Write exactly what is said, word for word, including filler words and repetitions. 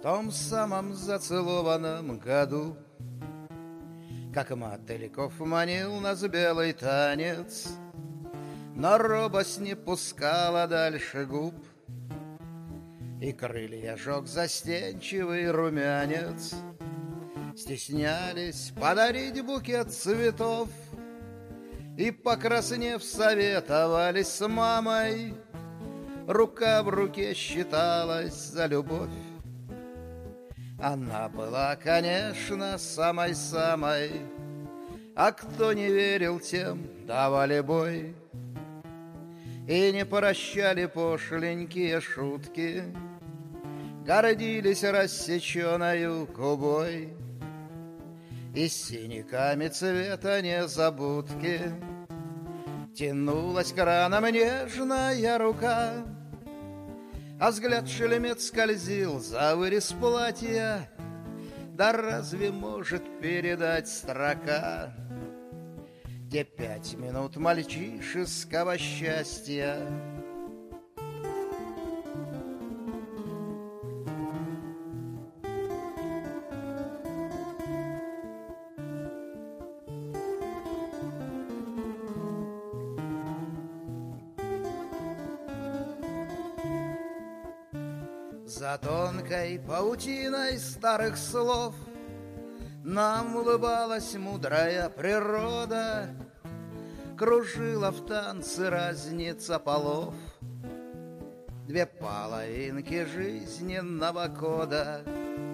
том самом зацелованном году, как мотыльков манил нас белый танец, но робость не пускала дальше губ, и крылья жег застенчивый румянец. Стеснялись подарить букет цветов и, покраснев, советовались с мамой. Рука в руке считалась за любовь. Она была, конечно, самой-самой, а кто не верил, тем давали бой. И не прощали пошленькие шутки, гордились рассеченою губой и синяками цвета незабудки. Тянулась к ранам нежная рука, а взгляд шелемец скользил за вырез платья. Да разве может передать строка те пять минут мальчишеского счастья? За тонкой паутиной старых слов нам улыбалась мудрая природа, кружила в танце разница полов, две половинки жизненного кода.